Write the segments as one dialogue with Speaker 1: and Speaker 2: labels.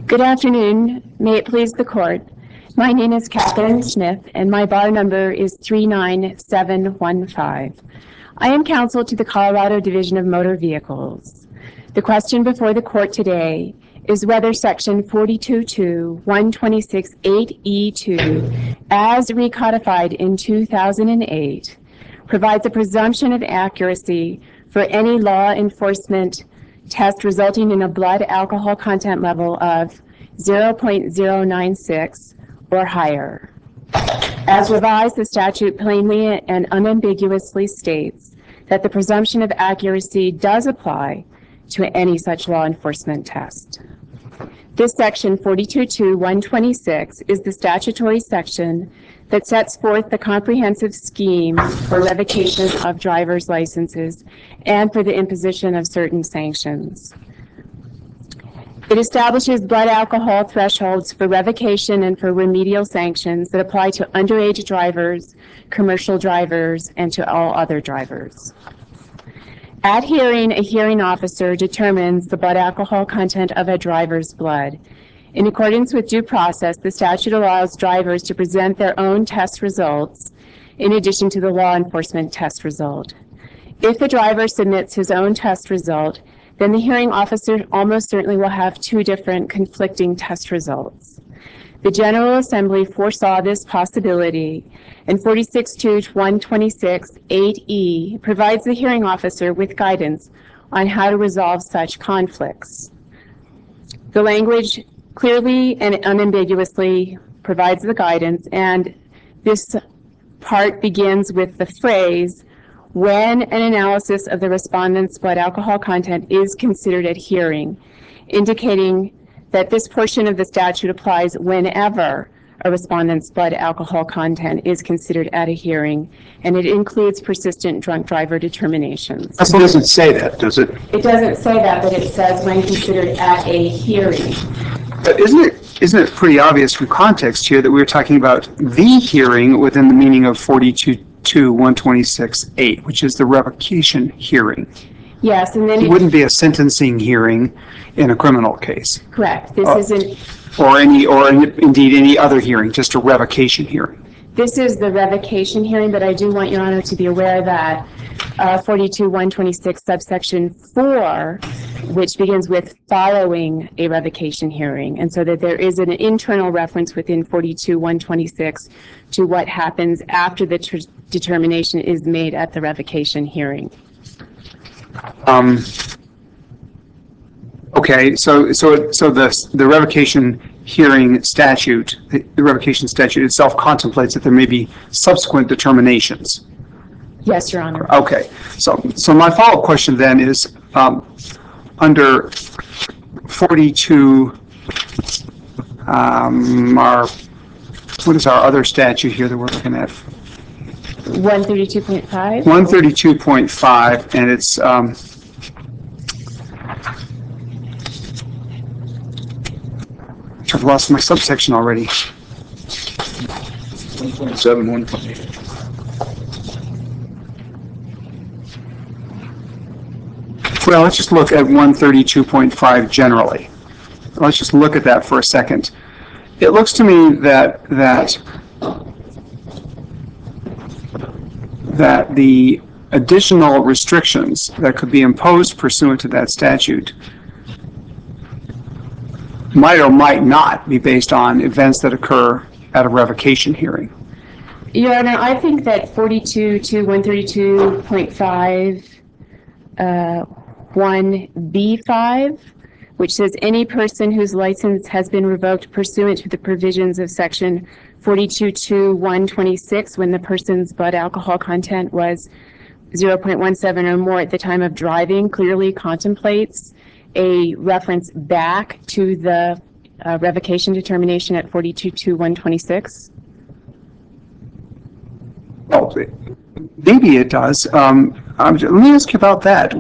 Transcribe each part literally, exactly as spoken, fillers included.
Speaker 1: Good afternoon. May it please the court. My name is Catherine Smith, and my bar number is three nine seven one five. I am counsel to the Colorado Division of Motor Vehicles. The question before the court today is whether Section forty-two two one twenty-six eight E two, as recodified in two thousand eight, provides a presumption of accuracy for any law enforcement test resulting in a blood alcohol content level of zero point zero nine six or higher. As revised, the statute plainly and unambiguously states that the presumption of accuracy does apply to any such law enforcement test. This section forty-two two one twenty-six is the statutory section that sets forth the comprehensive scheme for revocation of driver's licenses and for the imposition of certain sanctions. It establishes blood alcohol thresholds for revocation and for remedial sanctions that apply to underage drivers, commercial drivers, and to all other drivers. At hearing, a hearing officer determines the blood alcohol content of a driver's blood. In accordance with due process, the statute allows drivers to present their own test results in addition to the law enforcement test result. If the driver submits his own test result, then the hearing officer almost certainly will have two different conflicting test results. The General Assembly foresaw this possibility, and forty-six two one twenty-six eight E provides the hearing officer with guidance on how to resolve such conflicts. The language clearly and unambiguously provides the guidance, and this part begins with the phrase, when an analysis of the respondent's blood alcohol content is considered at hearing, indicating that this portion of the statute applies whenever a respondent's blood alcohol content is considered at a hearing, and it includes persistent drunk driver determinations.
Speaker 2: It doesn't say that, does it?
Speaker 1: It doesn't say that, but it says when considered at a hearing.
Speaker 2: But isn't it, isn't it pretty obvious from context here that we're talking about the hearing within the meaning of forty-two two one twenty-six eight, which is the revocation hearing?
Speaker 1: Yes, and then
Speaker 2: it wouldn't be a sentencing hearing in a criminal case.
Speaker 1: Correct. This
Speaker 2: uh,
Speaker 1: isn't,
Speaker 2: or any, or indeed any other hearing, just a revocation hearing.
Speaker 1: This is the revocation hearing, but I do want Your Honor to be aware that uh, forty-two one twenty-six subsection four, which begins with following a revocation hearing, and so that there is an internal reference within forty-two one twenty-six to what happens after the tr- determination is made at the revocation hearing.
Speaker 2: Um, okay, so so so the the revocation hearing statute, the, the revocation statute itself contemplates that there may be subsequent determinations.
Speaker 1: Yes, Your Honor.
Speaker 2: Okay, so so my follow-up question then is, um, under forty-two, um, our what is our other statute here that we're looking at?
Speaker 1: one thirty-two point five.
Speaker 2: one thirty-two point five, and it's um, I've lost my subsection already.
Speaker 3: one point seven, one point eight.
Speaker 2: Well, let's just look at one thirty-two point five generally. Let's just look at that for a second. It looks to me that that that the additional restrictions that could be imposed pursuant to that statute might or might not be based on events that occur at a revocation hearing.
Speaker 1: Your Honor, I think that forty-two to one thirty-two point five uh, one B five, which says any person whose license has been revoked pursuant to the provisions of section forty-two to one twenty-six when the person's blood alcohol content was zero point one seven or more at the time of driving, clearly contemplates a reference back to the uh, revocation determination at forty-two to one twenty-six.
Speaker 2: Well, maybe it does. Um, um, let me ask you about that.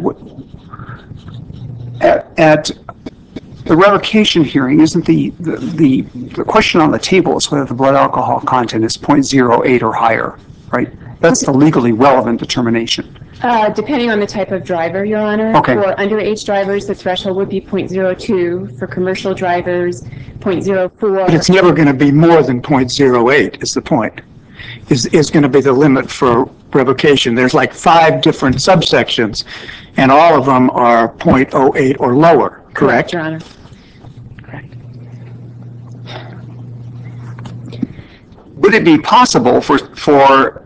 Speaker 2: At, at the revocation hearing, isn't the, the, the, the question on the table is whether the blood alcohol content is zero point zero eight or higher, right? That's the legally relevant determination.
Speaker 1: Uh, depending on the type of driver, Your Honor.
Speaker 2: Okay.
Speaker 1: For underage drivers, the threshold would be zero point zero two. For commercial drivers, point zero four.
Speaker 4: But it's never going to be more than point zero eight is the point, is, is going to be the limit for revocation. There's like five different subsections, and all of them are point zero eight or lower, correct?
Speaker 1: Your Honor. Correct.
Speaker 2: Would it be possible for, for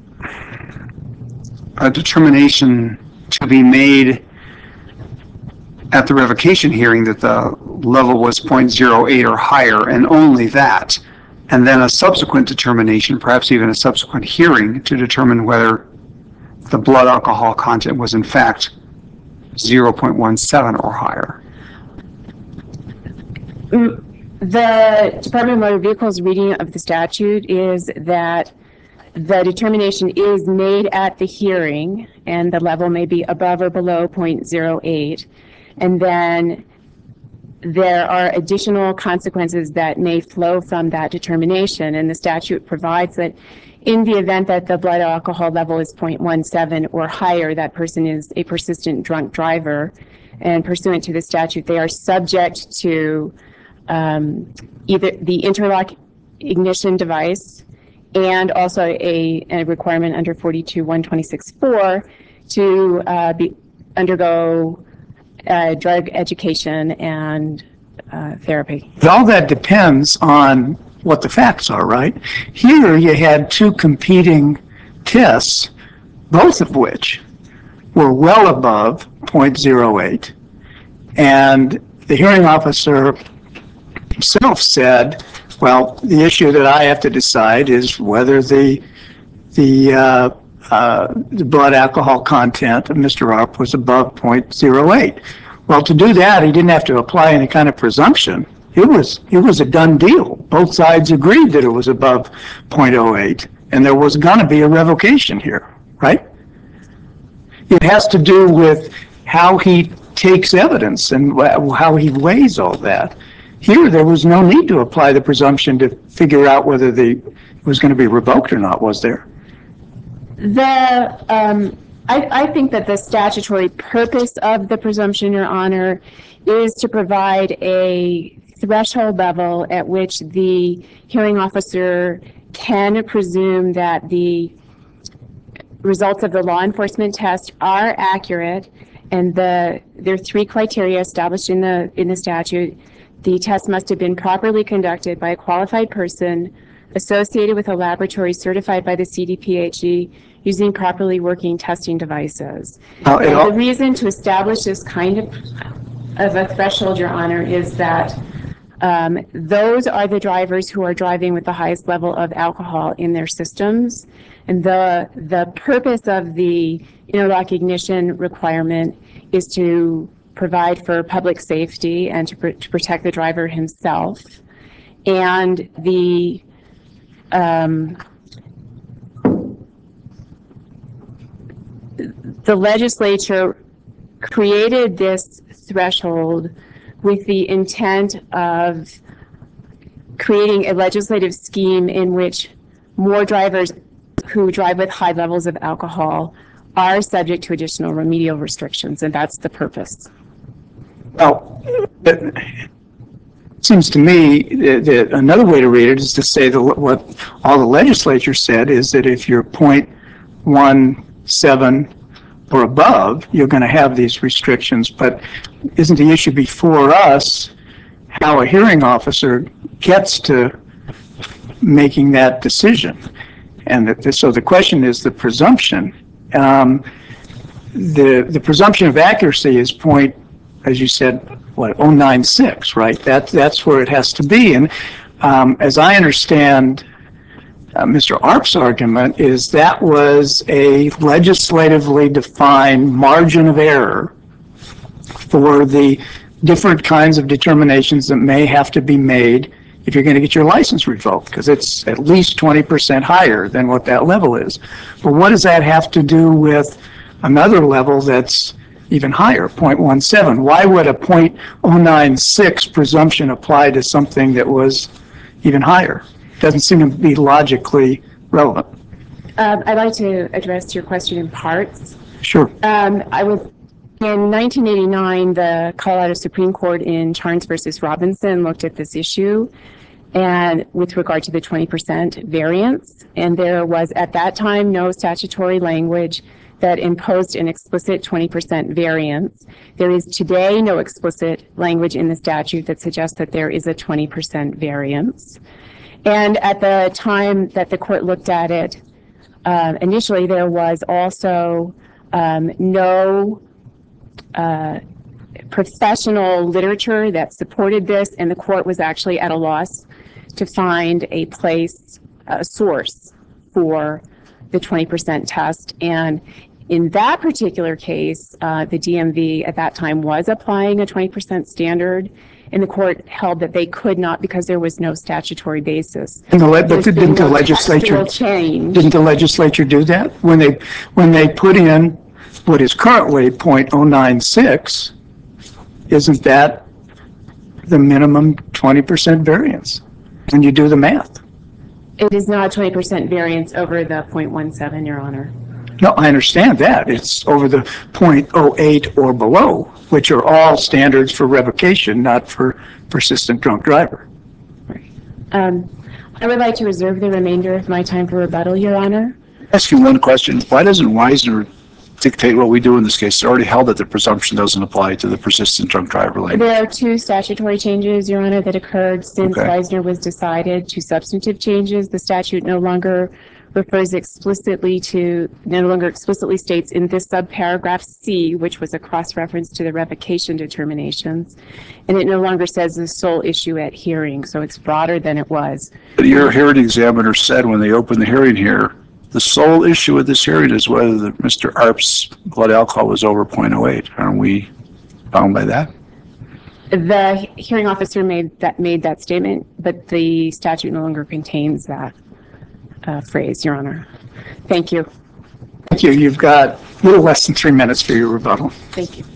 Speaker 2: a determination to be made at the revocation hearing that the level was point zero eight or higher and only that, and then a subsequent determination, perhaps even a subsequent hearing, to determine whether the blood alcohol content was in fact zero point one seven or higher?
Speaker 1: The Department of Motor Vehicles reading of the statute is that the determination is made at the hearing, and the level may be above or below point zero eight. And then there are additional consequences that may flow from that determination. And the statute provides that in the event that the blood alcohol level is zero point one seven or higher, that person is a persistent drunk driver. And pursuant to the statute, they are subject to um, either the interlock ignition device and also a, a requirement under forty-two one twenty-six four to uh, be, undergo uh, drug education and uh, therapy.
Speaker 4: But all that depends on what the facts are, right? Here you had two competing tests, both of which were well above point zero eight. And the hearing officer himself said, well, the issue that I have to decide is whether the the, uh, uh, the blood alcohol content of Mister Arp was above point zero eight. Well, to do that, he didn't have to apply any kind of presumption. It was it was a done deal. Both sides agreed that it was above point zero eight, and there was going to be a revocation here, right? It has to do with how he takes evidence and how he weighs all that. Here, there was no need to apply the presumption to figure out whether the it was going to be revoked or not, was there?
Speaker 1: The um, I, I think that the statutory purpose of the presumption, Your Honor, is to provide a threshold level at which the hearing officer can presume that the results of the law enforcement test are accurate, and the there are three criteria established in the in the statute. The test must have been properly conducted by a qualified person associated with a laboratory certified by the C D P H E using properly working testing devices.
Speaker 4: Uh,
Speaker 1: And
Speaker 4: all-
Speaker 1: the reason to establish this kind of, of a threshold, Your Honor, is that um, those are the drivers who are driving with the highest level of alcohol in their systems. And the, the purpose of the interlock ignition requirement is to provide for public safety and to, pr to protect the driver himself. And the um, the legislature created this threshold with the intent of creating a legislative scheme in which more drivers who drive with high levels of alcohol are subject to additional remedial restrictions, and that's the purpose.
Speaker 4: Well, it seems to me that, that another way to read it is to say that what all the legislature said is that if you're point one seven or above, you're going to have these restrictions. But isn't the issue before us how a hearing officer gets to making that decision? And that, so the question is the presumption. Um, the the presumption of accuracy is point, as you said, what, oh nine six, right? That, that's where it has to be. And um, as I understand uh, Mister Arp's argument, is that was a legislatively defined margin of error for the different kinds of determinations that may have to be made if you're going to get your license revoked, because it's at least twenty percent higher than what that level is. But what does that have to do with another level that's even higher, point one seven? Why would a point oh nine six presumption apply to something that was even higher? Doesn't seem to be logically relevant.
Speaker 1: Um, I'd like to address your question in parts.
Speaker 4: Sure.
Speaker 1: Um, I would In nineteen eighty-nine, the Colorado Supreme Court in Charnes versus Robinson looked at this issue and with regard to the twenty percent variance. And there was at that time no statutory language that imposed an explicit twenty percent variance. There is today no explicit language in the statute that suggests that there is a twenty percent variance. And at the time that the court looked at it, uh, initially there was also um, no uh, professional literature that supported this, and the court was actually at a loss to find a place, a source for the twenty percent test. And in that particular case, uh, the D M V at that time was applying a twenty percent standard, and the court held that they could not because there was no statutory basis.
Speaker 4: And the, le- but
Speaker 1: There's been
Speaker 4: didn't the
Speaker 1: no
Speaker 4: legislature,
Speaker 1: textual change.
Speaker 4: didn't the legislature do that? When they, when they put in what is currently point oh nine six, isn't that the minimum twenty percent variance when you do the math?
Speaker 1: It is not a twenty percent variance over the zero point one seven, Your Honor.
Speaker 4: No, I understand that. It's over the point oh eight or below, which are all standards for revocation, not for persistent drunk driver.
Speaker 1: Um, I would like to reserve the remainder of my time for rebuttal, Your Honor.
Speaker 3: Ask you one question. Why doesn't Wisner dictate what we do in this case? It's already held that the presumption doesn't apply to the persistent drunk driver language.
Speaker 1: There are two statutory changes, Your Honor, that occurred since
Speaker 3: Okay.
Speaker 1: Wisner was decided. Two substantive changes. The statute no longer refers explicitly to, no longer explicitly states in this subparagraph C, which was a cross-reference to the revocation determinations, and it no longer says the sole issue at hearing, so it's broader than it was.
Speaker 3: But your hearing examiner said when they opened the hearing here, the sole issue of this hearing is whether the, Mister Arp's blood alcohol was over point oh eight. Aren't we bound by that?
Speaker 1: The hearing officer made that made that statement, but the statute no longer contains that uh, phrase, Your Honor. Thank you.
Speaker 4: Thank you. You've got a little less than three minutes for your rebuttal.
Speaker 1: Thank you.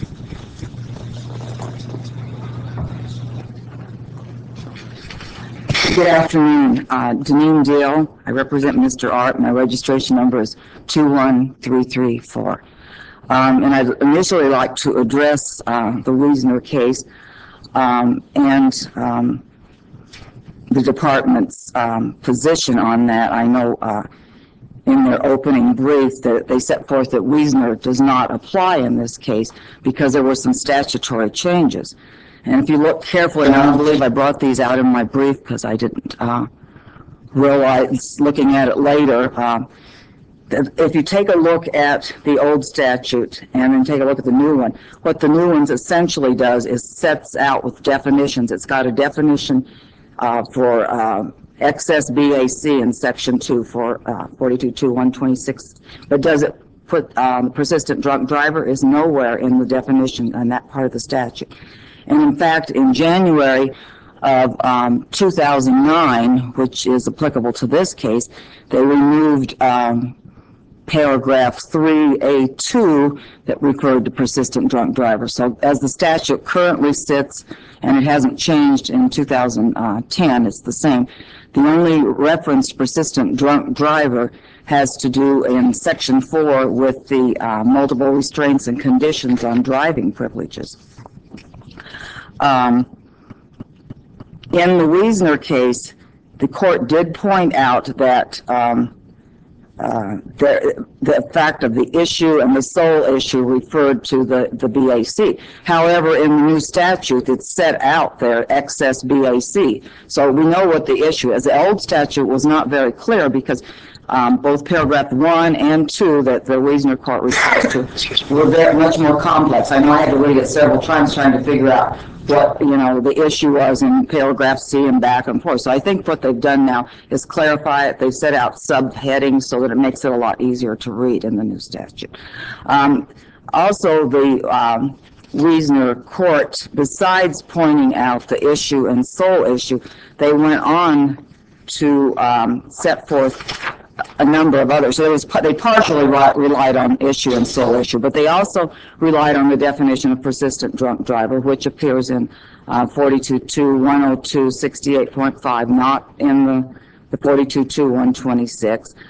Speaker 5: Good afternoon. Uh, Deneen Deal. I represent Mister Arp. My registration number is two one three three four. Um, and I'd initially like to address uh, the Wisner case um, and um, the department's um, position on that. I know uh, in their opening brief that they set forth that Wisner does not apply in this case because there were some statutory changes. And if you look carefully, and I don't believe I brought these out in my brief because I didn't uh, realize, looking at it later, uh, if you take a look at the old statute and then take a look at the new one, what the new one essentially does is sets out with definitions. It's got a definition uh, for uh, excess B A C in section two for uh, forty-two two one twenty-six, but does it put um, persistent drunk driver is nowhere in the definition on that part of the statute. And in fact, in January of um, two thousand nine, which is applicable to this case, they removed um, paragraph three A two that referred to persistent drunk driver. So as the statute currently sits, and it hasn't changed in two thousand ten, it's the same. The only reference to persistent drunk driver has to do in section four with the uh, multiple restraints and conditions on driving privileges. Um, in the Wisner case, the court did point out that um, uh, the, the fact of the issue and the sole issue referred to the, the B A C. However, in the new statute, it's set out there, excess B A C. So we know what the issue is. The old statute was not very clear because um, both paragraph one and two that the Wisner court refers to were very much more complex. I know I had to read it several times trying to figure out what, you know, the issue was in paragraph C and back and forth. So I think what they've done now is clarify it. They've set out subheadings so that it makes it a lot easier to read in the new statute. Um, also, the um, Wisner court, besides pointing out the issue and sole issue, they went on to um, set forth a number of others. So it was, they partially relied on issue and sole issue, but they also relied on the definition of persistent drunk driver, which appears in uh, forty-two two one oh two sixty-eight point five, not in the, the forty-two two one twenty-six.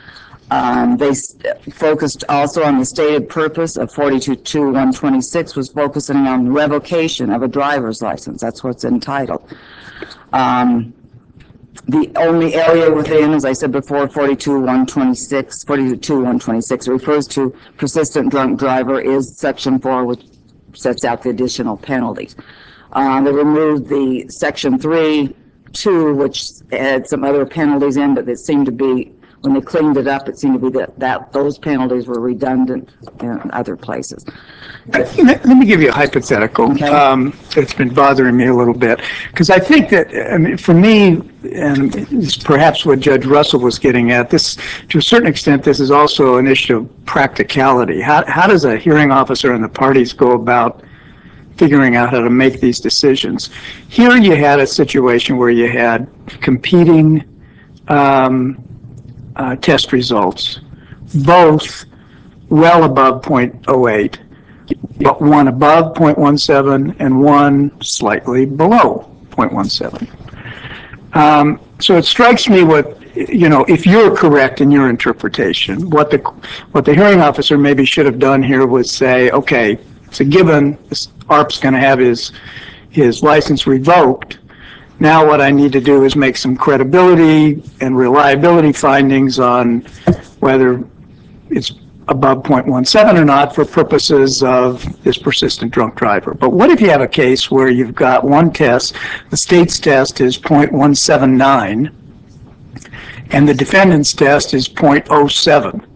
Speaker 5: Um, they s- focused also on the stated purpose of forty-two two one twenty-six was focusing on revocation of a driver's license. That's what's entitled. Um, the only area within, as I said before, forty-two one twenty-six, forty-two two one twenty-six refers to persistent drunk driver is section four, which sets out the additional penalties. Uh, they removed the section three two, which had some other penalties in, but it seemed to be, when they cleaned it up, it seemed to be that, that those penalties were redundant in other places.
Speaker 4: Let let me give you a hypothetical.
Speaker 5: Okay.
Speaker 4: Um, it's been bothering me a little bit, because I think that, I mean, for me, and it's perhaps what Judge Russell was getting at, this, to a certain extent, this is also an issue of practicality. How, how does a hearing officer and the parties go about figuring out how to make these decisions? Here you had a situation where you had competing um, uh, test results, both well above point oh eight, but one above point one seven and one slightly below point one seven. Um, so it strikes me what, you know, if you're correct in your interpretation, what the what the hearing officer maybe should have done here was say, okay, it's a given, this A R P's going to have his his license revoked. Now what I need to do is make some credibility and reliability findings on whether it's above point one seven or not for purposes of this persistent drunk driver. But what if you have a case where you've got one test, the state's test is point one seven nine, and the defendant's test is point oh seven?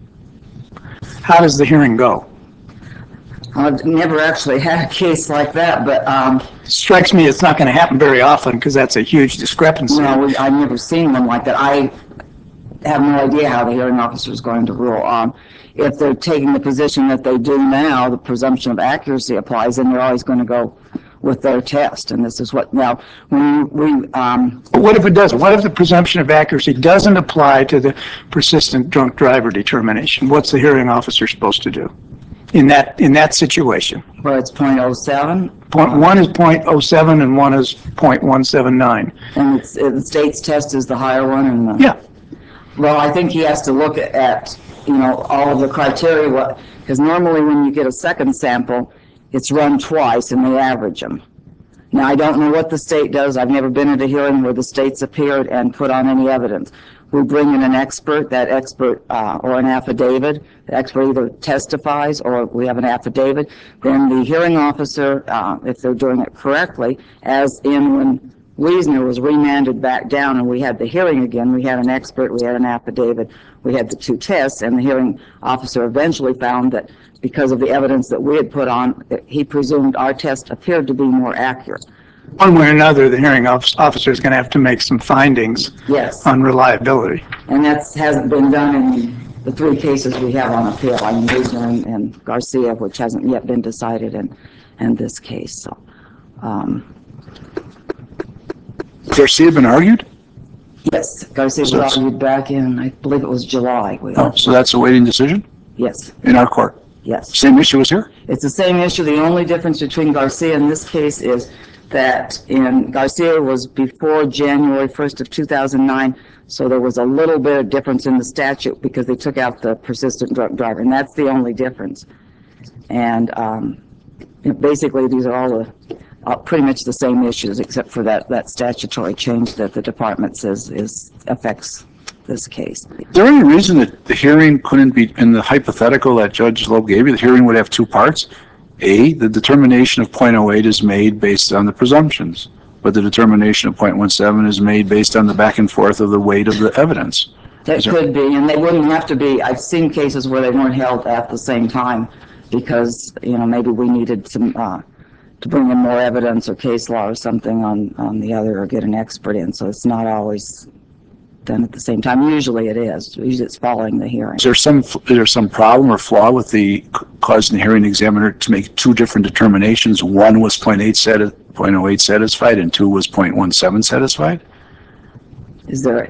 Speaker 4: How does the hearing go?
Speaker 5: I've never actually had a case like that, but um,
Speaker 4: Strikes me it's not going to happen very often, because that's a huge discrepancy.
Speaker 5: no, we- I've never seen one like that. I have no idea how the hearing officer is going to rule. Um, if they're taking the position that they do now, the presumption of accuracy applies, and they're always going to go with their test. And this is what, now, when we, um,
Speaker 4: But what if it doesn't? What if the presumption of accuracy doesn't apply to the persistent drunk driver determination? What's the hearing officer supposed to do in that, in that situation?
Speaker 5: where it's point oh seven,
Speaker 4: Point one is point oh seven and one is point one seven nine.
Speaker 5: and it's, uh, the state's test is the higher one, and the,
Speaker 4: Yeah.
Speaker 5: well, I think he has to look at, you know, all of the criteria, what, because normally when you get a second sample, it's run twice and they average them. Now, I don't know what the state does. I've never been at a hearing where the state's appeared and put on any evidence. We bring in an expert, that expert, uh, or an affidavit. The expert either testifies or we have an affidavit. Then the hearing officer, uh, if they're doing it correctly, as in when Wiesner was remanded back down and we had the hearing again, we had an expert, we had an affidavit, we had the two tests, and the hearing officer eventually found that because of the evidence that we had put on, he presumed our test appeared to be more accurate.
Speaker 4: One way or another, the hearing offic- officer is going to have to make some findings
Speaker 5: Yes,
Speaker 4: on reliability.
Speaker 5: and that hasn't been done in the three cases we have on appeal, I mean, Wiesner and, and Garcia, which hasn't yet been decided in, in this case, so. Um,
Speaker 3: Garcia been argued?
Speaker 5: yes, Garcia was
Speaker 3: So it's-
Speaker 5: argued back in, I believe it was July. We-
Speaker 3: Oh, so that's a waiting decision
Speaker 5: Yes,
Speaker 3: in our court?
Speaker 5: yes.
Speaker 3: Same issue as here?
Speaker 5: It's the same issue. The only difference between Garcia and this case is that in Garcia was before January first of two thousand nine, so there was a little bit of difference in the statute because they took out the persistent drunk driver, and that's the only difference. And um, you know, basically, these are all the, uh, pretty much the same issues, except for that, that statutory change that the department says is, affects this case.
Speaker 3: Is there any reason that the hearing couldn't be, in the hypothetical that Judge Loeb gave you, the hearing would have two parts? A, the determination of point oh eight is made based on the presumptions, but the determination of point one seven is made based on the back and forth of the weight of the evidence.
Speaker 5: That
Speaker 3: Is there-
Speaker 5: could be, and they wouldn't have to be. I've seen cases where they weren't held at the same time because, you know, maybe we needed some, uh, to bring in more evidence or case law or something on, on the other or get an expert in, so it's not always done at the same time. Usually it is. Usually it's following the hearing.
Speaker 3: Is there some, is there some problem or flaw with the causing the hearing examiner to make two different determinations? One was point eight sati- point oh eight satisfied and two was point one seven satisfied?
Speaker 5: Is there,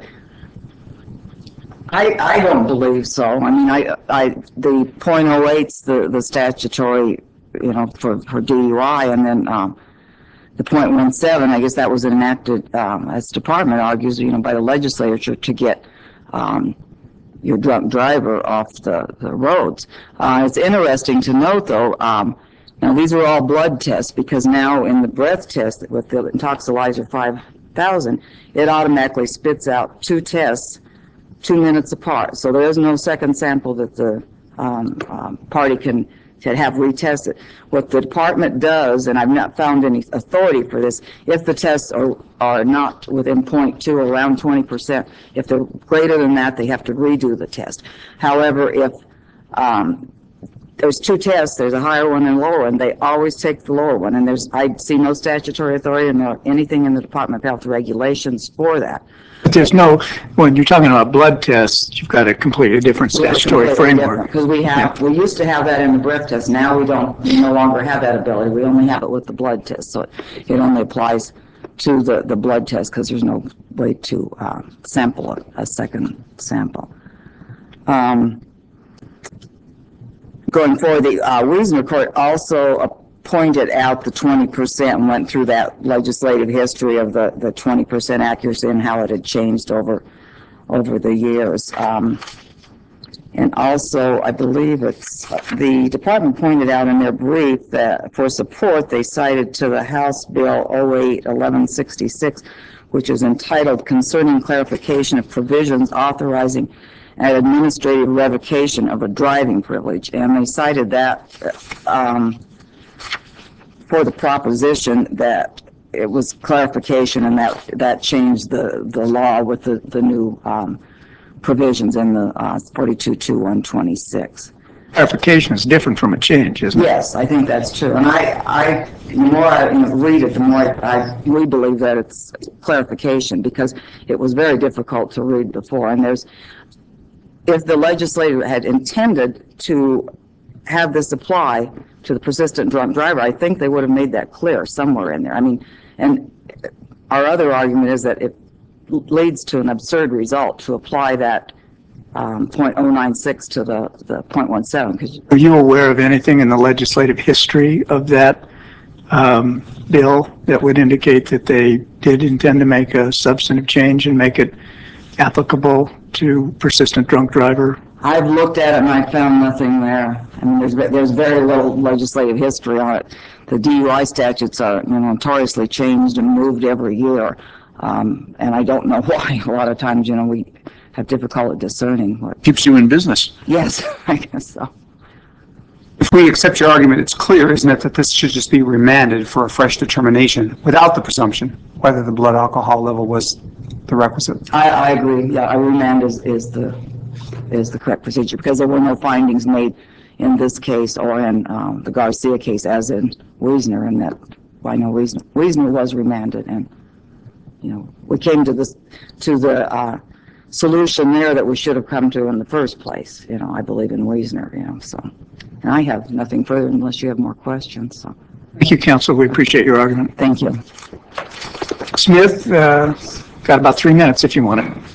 Speaker 5: I, I don't believe so. I mean, I, I, the point oh eight's the, the statutory, you know, for, for D U I, and then, um, the point one seven, I guess that was enacted, um, as the department argues, you know, by the legislature to get, um, your drunk driver off the, the roads. Uh, it's interesting to note, though, um, now these are all blood tests, because now in the breath test with the Intoxilyzer five thousand, it automatically spits out two tests two minutes apart. So there is no second sample that the um, um, party can to have retested. What the department does, and I've not found any authority for this, if the tests are, are not within zero point two, around twenty percent, if they're greater than that, they have to redo the test. However, if um, there's two tests, there's a higher one and a lower one, they always take the lower one, and there's, I see no statutory authority nor anything in the Department of Health regulations for that.
Speaker 4: But there's no, when you're talking about blood tests, you've got a completely different statutory framework.
Speaker 5: Because we have, we used to have that in the breath test. Now we don't, we no longer have that ability. We only have it with the blood test. So it, it only applies to the, the blood test, because there's no way to uh, sample a, a second sample. Um, going forward, the uh, Wiesner Court also pointed out the twenty percent and went through that legislative history of the, the twenty percent accuracy and how it had changed over over the years. Um, and also, I believe it's, the department pointed out in their brief that for support, they cited to the House Bill oh eight eleven sixty-six, which is entitled Concerning Clarification of Provisions Authorizing an Administrative Revocation of a Driving Privilege. And they cited that um, for the proposition that it was clarification, and that that changed the the law with the the new um, provisions in the uh, forty-two two one twenty-six.
Speaker 4: Clarification is different from a change, isn't it?
Speaker 5: Yes, I think that's true. And I, I the more I you know, read it, the more I, I we believe that it's clarification, because it was very difficult to read before. And there's, if the legislature had intended to have this apply to the persistent drunk driver, I think they would have made that clear somewhere in there. I mean, and our other argument is that it leads to an absurd result to apply that um, point oh nine six to the, the point one seven. Cause
Speaker 4: Are you aware of anything in the legislative history of that um, bill that would indicate that they did intend to make a substantive change and make it applicable to persistent drunk driver?
Speaker 5: I've looked at it and I found nothing there. I mean, there's there's very little legislative history on it. The D U I statutes are, you know, notoriously changed and moved every year, um, and I don't know why. A lot of times, you know, we have difficulty discerning what.
Speaker 3: Keeps you in business.
Speaker 5: Yes, I guess so.
Speaker 2: If we accept your argument, it's clear, isn't it, that this should just be remanded for a fresh determination without the presumption whether the blood alcohol level was the requisite?
Speaker 5: I, I agree. Yeah, a remand is, is the is the correct procedure, because there were no findings made in this case or in um, the Garcia case, as in Wiesner, and that by no reason Wiesner was remanded, and you know we came to this to the uh, solution there that we should have come to in the first place. You know, I believe in Wiesner. You know, so and I have nothing further unless you have more questions. So
Speaker 4: Thank you, counsel. We appreciate your argument.
Speaker 5: thank you.
Speaker 4: Smith, uh, got about three minutes if you want it.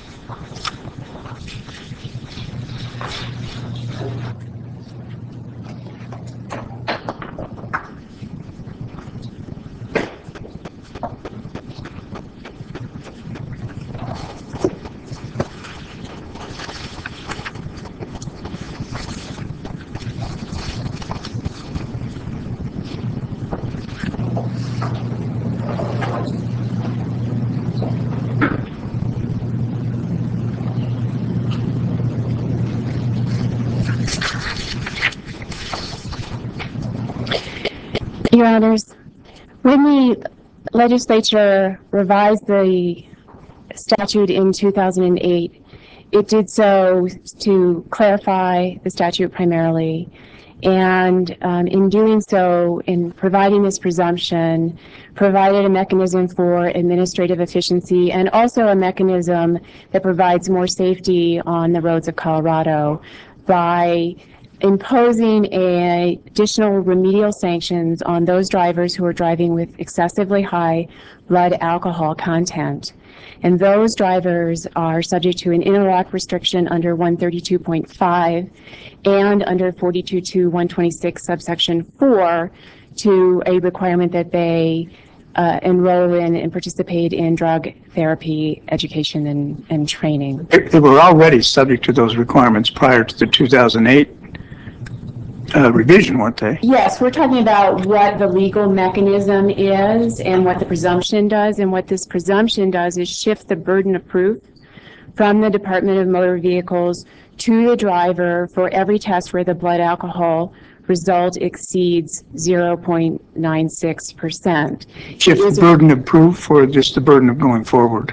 Speaker 1: Your Honors, when the legislature revised the statute in two thousand eight, it did so to clarify the statute primarily. And um, in doing so, in providing this presumption, provided a mechanism for administrative efficiency and also a mechanism that provides more safety on the roads of Colorado by imposing a additional remedial sanctions on those drivers who are driving with excessively high blood alcohol content. And those drivers are subject to an interlock restriction under one thirty-two point five and under forty-two two one twenty-six subsection four to a requirement that they uh, enroll in and participate in drug therapy education and, and training.
Speaker 4: They they were already subject to those requirements prior to the two thousand eight uh, revision, weren't they?
Speaker 1: Yes, we're talking about what the legal mechanism is and what the presumption does. And what this presumption does is shift the burden of proof from the Department of Motor Vehicles to the driver for every test where the blood alcohol result exceeds zero point nine six percent.
Speaker 4: Shift the burden of proof or just the burden of going forward?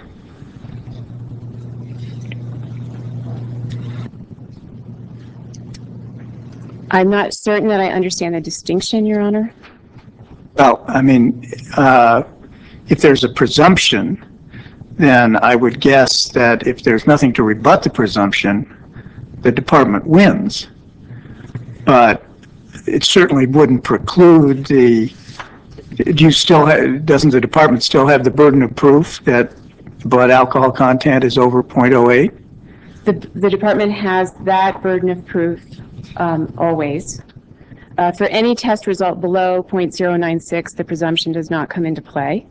Speaker 1: I'm not certain that I understand the distinction, Your Honor.
Speaker 4: Well, I mean, uh, if there's a presumption, then I would guess that if there's nothing to rebut the presumption, the department wins. But it certainly wouldn't preclude the, do you still, ha- doesn't the department still have the burden of proof that blood alcohol content is over zero point zero eight?
Speaker 1: The, the department has that burden of proof um, always. Uh, for any test result below zero point zero nine six, the presumption does not come into play.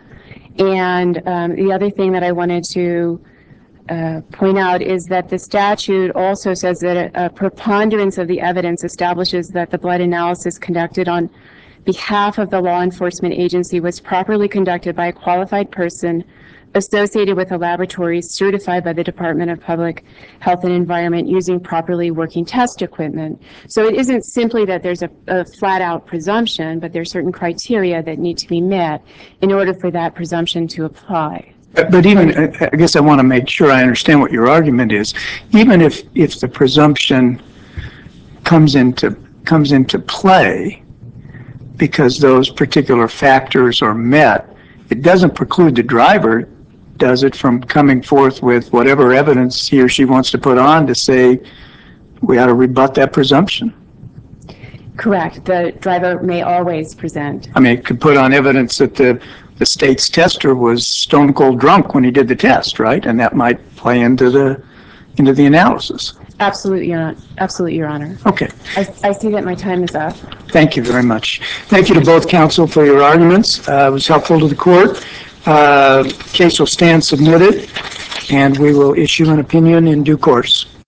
Speaker 1: And um, the other thing that I wanted to uh, point out is that the statute also says that a, a preponderance of the evidence establishes that the blood analysis conducted on behalf of the law enforcement agency was properly conducted by a qualified person associated with a laboratory certified by the Department of Public Health and Environment using properly working test equipment. So it isn't simply that there's a, a flat-out presumption, but there's certain criteria that need to be met in order for that presumption to apply.
Speaker 4: But but even, I I guess I want to make sure I understand what your argument is. Even if, if the presumption comes into, comes into play because those particular factors are met, it doesn't preclude the driver, does it, from coming forth with whatever evidence he or she wants to put on to say, we ought to rebut that presumption?
Speaker 1: Correct. The driver may always present.
Speaker 4: I mean, it could put on evidence that the, the state's tester was stone cold drunk when he did the test, right? And that might play into the, into the analysis.
Speaker 1: Absolutely, Your Honor. Absolutely, Your Honor.
Speaker 4: Okay.
Speaker 1: I, I see that my time is up.
Speaker 4: Thank you very much. Thank you to both counsel for your arguments. Uh, it was helpful to the court. Uh, case will stand submitted, and we will issue an opinion in due course.